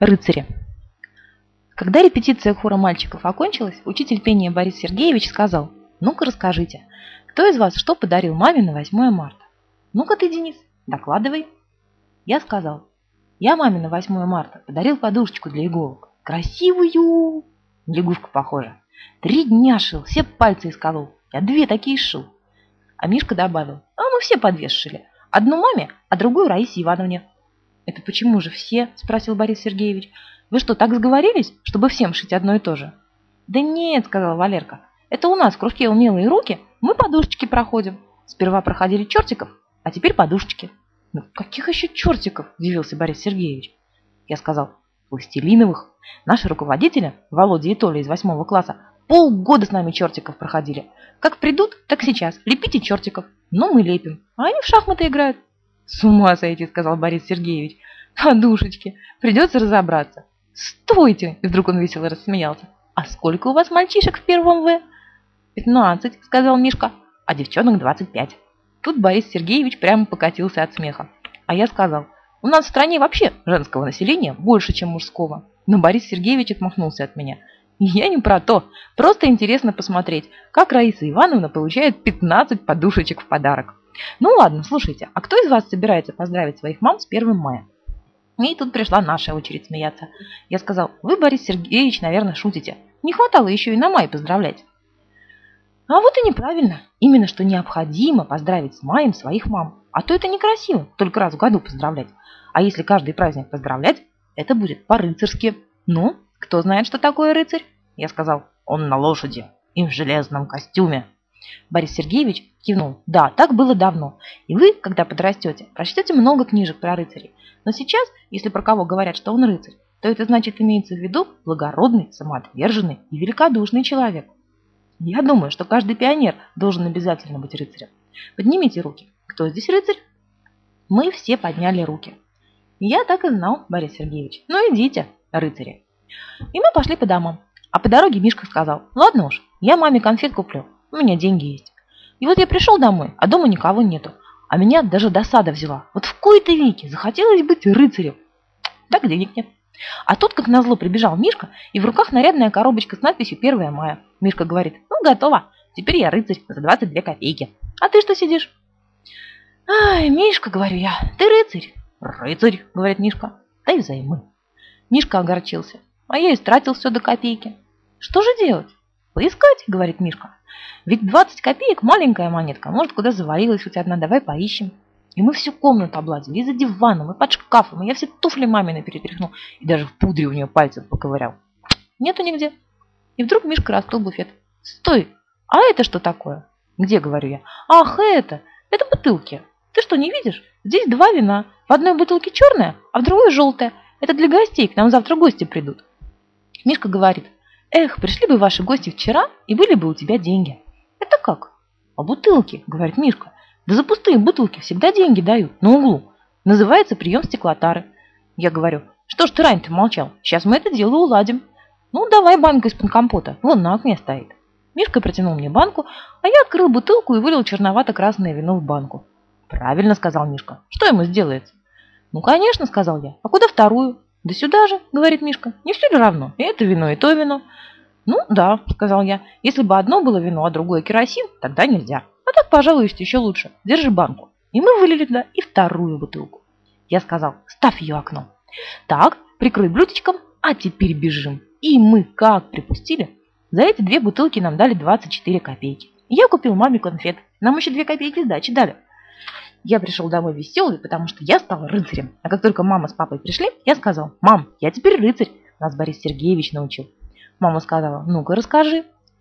Рыцари. Когда репетиция хора мальчиков окончилась, учитель пения Борис Сергеевич сказал: «Ну-ка расскажите, кто из вас что подарил маме на 8 марта? Ну-ка ты, Денис, докладывай». Я сказал: «Я маме на 8 марта подарил подушечку для иголок. Красивую! Лягушка похожа. 3 дня шил, все пальцы исколол. Я 2 такие шил». А Мишка добавил: «А мы все по 2 сшили. Одну маме, а другую Раисе Ивановне». «Это почему же все?» – спросил Борис Сергеевич. «Вы что, так сговорились, чтобы всем шить одно и то же?» «Да нет», – сказал Валерка. «Это у нас в кружке «Умелые руки» мы подушечки проходим. Сперва проходили чертиков, а теперь подушечки». «Ну, каких еще чертиков?» – удивился Борис Сергеевич. Я сказал: «Пластилиновых. Наши руководители, Володя и Толя из 8 класса, полгода с нами чертиков проходили. Как придут, так сейчас. Лепите чертиков. Но мы лепим, а они в шахматы играют». «С ума сойти», — сказал Борис Сергеевич. «Подушечки. Придется разобраться». «Стойте!» — и вдруг он весело рассмеялся. «А сколько у вас мальчишек в 1 В?» 15, — сказал Мишка, — «а девчонок 25». Тут Борис Сергеевич прямо покатился от смеха. А я сказал: «У нас в стране вообще женского населения больше, чем мужского». Но Борис Сергеевич отмахнулся от меня. «Я не про то. Просто интересно посмотреть, как Раиса Ивановна получает 15 подушечек в подарок». «Ну ладно, слушайте, а кто из вас собирается поздравить своих мам с 1 мая?» И тут пришла наша очередь смеяться. Я сказал: «Вы, Борис Сергеевич, наверное, шутите. Не хватало еще и на май поздравлять». «А вот и неправильно. Именно что необходимо поздравить с маем своих мам. А то это некрасиво, только раз в году поздравлять. А если каждый праздник поздравлять, это будет по-рыцарски. Ну, кто знает, что такое рыцарь?» Я сказал: «Он на лошади и в железном костюме». Борис Сергеевич кивнул: «Да, так было давно. И вы, когда подрастете, прочтете много книжек про рыцарей. Но сейчас, если про кого говорят, что он рыцарь, то это значит имеется в виду благородный, самоотверженный и великодушный человек. Я думаю, что каждый пионер должен обязательно быть рыцарем. Поднимите руки. Кто здесь рыцарь?» Мы все подняли руки. Я так и знал, Борис Сергеевич. Ну идите, рыцари. И мы пошли по домам. А по дороге Мишка сказал: «Ладно уж, я маме конфет куплю. У меня деньги есть». И вот я пришел домой, а дома никого нету. А меня даже досада взяла. Вот в кои-то веки захотелось быть рыцарем. Так денег нет. А тут, как назло, прибежал Мишка, и в руках нарядная коробочка с надписью 1 мая. Мишка говорит: «Ну, готово. Теперь я рыцарь за 22 копейки. А ты что сидишь?» «Ай, Мишка, — говорю я, — ты рыцарь». «Рыцарь, — говорит Мишка, — дай взаймы». Мишка огорчился. А я истратил все до копейки. «Что же делать?» «Поискать, — говорит Мишка. Ведь 20 копеек маленькая монетка. Может, куда завалилась хоть одна. Давай поищем». И мы всю комнату облазили, и за диваном, и под шкафом, и я все туфли мамины перетряхнул, и даже в пудре у нее пальцем поковырял. Нету нигде. И вдруг Мишка раскрыл буфет. «Стой! А это что такое?» «Где?» — говорю я. «Ах, это бутылки. Ты что, не видишь? Здесь 2 вина. В одной бутылке черная, а в другой желтая. Это для гостей, к нам завтра гости придут». Мишка говорит: «Эх, пришли бы ваши гости вчера, и были бы у тебя деньги». «Это как?» «А бутылки», — говорит Мишка. «Да за пустые бутылки всегда деньги дают, на углу. Называется прием стеклотары». Я говорю: «Что ж ты раньше-то молчал? Сейчас мы это дело уладим». «Ну, давай банку из-под компота, вон на окне стоит». Мишка протянул мне банку, а я открыл бутылку и вылил черновато-красное вино в банку. «Правильно, — сказал Мишка. — Что ему сделается?» «Ну, конечно, — сказал я. — А куда вторую?» «Да сюда же, — говорит Мишка. — Не все ли равно? И это вино, и то вино». «Ну, да, — сказал я. — Если бы одно было вино, а другое керосин, тогда нельзя. А так, пожалуй, еще лучше. Держи банку». И мы вылили туда и вторую бутылку. Я сказал: «Ставь ее окном». «Так, прикрой блюдечком, а теперь бежим». И мы как припустили. За эти 2 бутылки нам дали 24 копейки. Я купил маме конфет. Нам еще 2 копейки сдачи дали. Я пришел домой веселый, потому что я стал рыцарем. А как только мама с папой пришли, я сказал: «Мам, я теперь рыцарь. Нас Борис Сергеевич научил». Мама сказала: «Ну-ка, расскажи».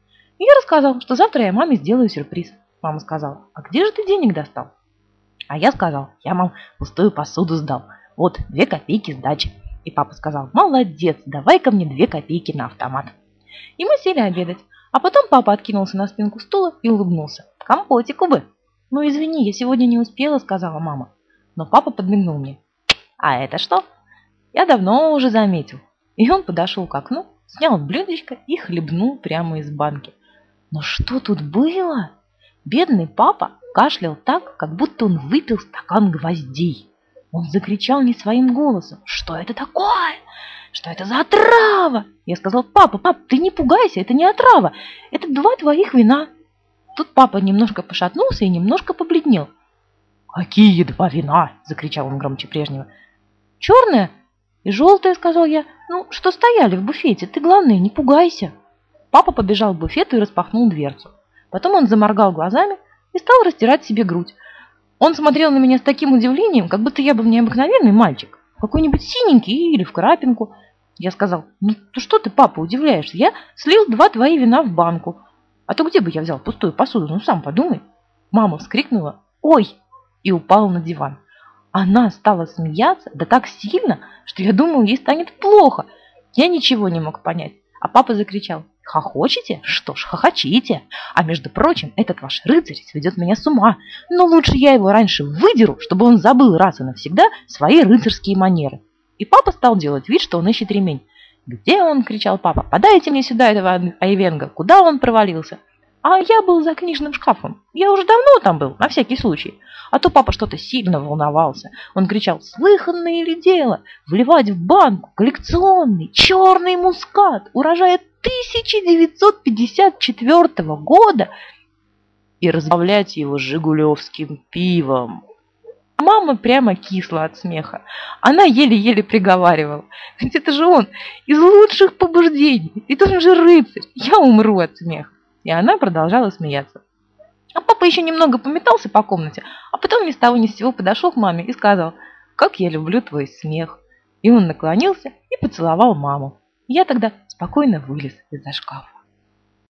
И я рассказал, что завтра я маме сделаю сюрприз. Мама сказала: «А где же ты денег достал?» А я сказал: «Я, мам, пустую посуду сдал. Вот 2 копейки сдачи». И папа сказал: «Молодец, давай-ка мне 2 копейки на автомат». И мы сели обедать. А потом папа откинулся на спинку стула и улыбнулся. «Компотику бы». «Ну, извини, я сегодня не успела», — сказала мама. Но папа подмигнул мне. «А это что?» Я давно уже заметил. И он подошел к окну, снял блюдечко и хлебнул прямо из банки. Но что тут было? Бедный папа кашлял так, как будто он выпил стакан гвоздей. Он закричал не своим голосом: «Что это такое? Что это за отрава?» Я сказал: «Папа, ты не пугайся, это не отрава, это 2 твоих вина». Тут папа немножко пошатнулся и немножко побледнел. «Какие 2 вина?» – закричал он громче прежнего. «Черное и желтое», – сказал я, – что стояли в буфете, ты, главное, не пугайся». Папа побежал к буфету и распахнул дверцу. Потом он заморгал глазами и стал растирать себе грудь. Он смотрел на меня с таким удивлением, как будто я был необыкновенный мальчик, какой-нибудь синенький или в крапинку. Я сказал: что ты, папа, удивляешься? Я слил 2 твои вина в банку. А то где бы я взял пустую посуду? Сам подумай. Мама вскрикнула: «Ой!» и упала на диван. Она стала смеяться, да так сильно, что я думал, ей станет плохо. Я ничего не мог понять. А папа закричал: «Хохочете? Что ж, хохочите. А между прочим, этот ваш рыцарь сведет меня с ума. Но лучше я его раньше выдеру, чтобы он забыл раз и навсегда свои рыцарские манеры». И папа стал делать вид, что он ищет ремень. «Где он?» – кричал папа. «Подайте мне сюда этого Айвенго. Куда он провалился?» А я был за книжным шкафом. Я уже давно там был, на всякий случай. А то папа что-то сильно волновался. Он кричал: «Слыханное ли дело вливать в банку коллекционный черный мускат урожая 1954 года и разбавлять его жигулевским пивом?» Мама прямо кисла от смеха. Она еле-еле приговаривала: «Ведь это же он из лучших побуждений, ведь он же рыцарь, я умру от смеха». И она продолжала смеяться. А папа еще немного пометался по комнате, а потом ни с того ни с сего подошел к маме и сказал: «Как я люблю твой смех». И он наклонился и поцеловал маму. Я тогда спокойно вылез из-за шкафа.